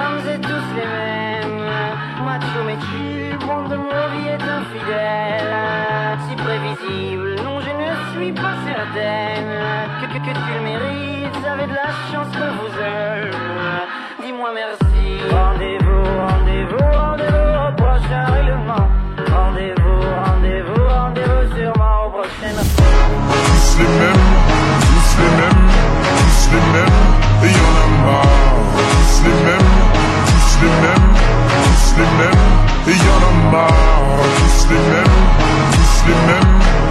vous êtes tous les mêmes. Macho mais chill, bande de mauvais infidèles. Si prévisible, non je ne suis pas certaine que tu le mérites, avez de la chance que vous aime. Dis-moi merci. Rendez-vous, rendez-vous, rendez-vous au prochain règlement. Rendez-vous, rendez-vous, rendez-vous sûrement au prochain. Tous les mêmes, tous les mêmes, tous les mêmes, et y'en a marre. Tous les mêmes, tous les mêmes, tous les mêmes, et y'en a marre. Tous les mêmes, tous les mêmes.